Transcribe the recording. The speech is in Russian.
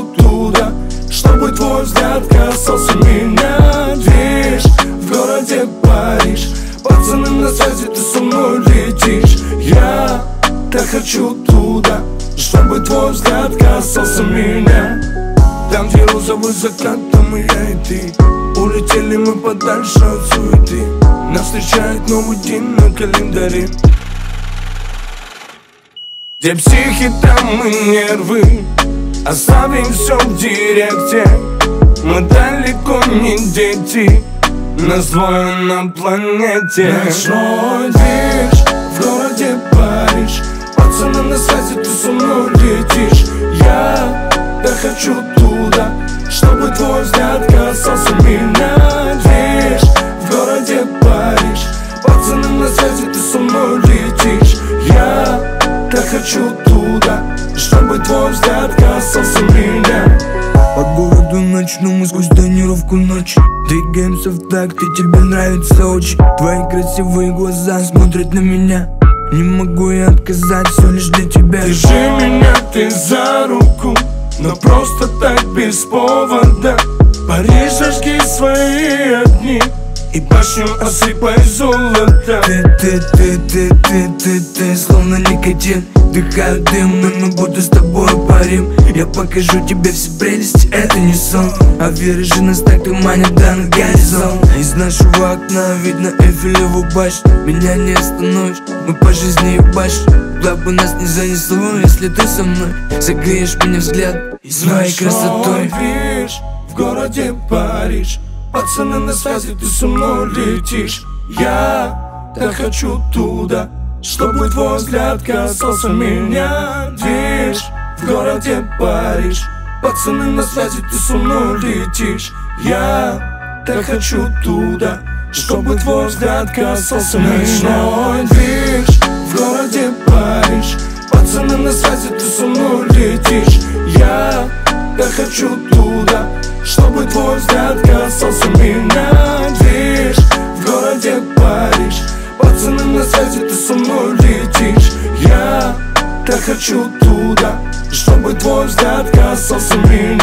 туда, чтобы твой взгляд касался меня. Видишь, в городе Париж, пацаны на связи, ты со мной летишь. Я так хочу туда, чтобы твой взгляд касался меня. Там, где розовый закат, там и я, и ты. Улетели мы подальше от суеты. Нас встречает новый день на календаре, где психи, там и нервы. Оставим все в директе. Мы далеко не дети, нас двое на планете. Ночной движ в городе Париж, пацаны на связи, ты со мной летишь. Я так хочу туда, чтобы твой взгляд касался меня. Движ в городе Париж, пацаны на связи, ты со мной летишь. Я так хочу туда, чтобы твой взгляд касался меня. По городу ночному сквозь тонировку ночи двигаемся в такт, и тебе нравится очень. Твои красивые глаза смотрят на меня, не могу я отказать, все лишь для тебя. Держи меня ты за руку, но просто так без повода. Париж, зажги свои огни и башню осыпай золотом. Ты, словно никотин. Вдыхаю дым, но буду с тобой парим. Я покажу тебе все прелести, это не сон. А веры же нас так туманит до на горизонт. Из нашего окна видно Эйфелеву башню. Меня не остановишь, мы по жизни ебашим. Куда бы нас не занесло, если ты со мной согреешь меня взгляд и своей красотой. Видишь, в городе Париж, пацаны на связи, ты со мной летишь. Я так хочу туда, чтобы твой взгляд касался меня. Видишь, в городе Париж, пацаны на связи, ты со мной летишь. Я так хочу туда, чтобы твой взгляд касался меня. Ночной движ в городе Париж, пацаны на связи, ты со мной летишь. Я так хочу туда, чтобы твой взгляд касался меня. Движ в городе Париж, пацаны на связи, ты со мной летишь. Я так хочу туда, чтобы твой взгляд касался меня.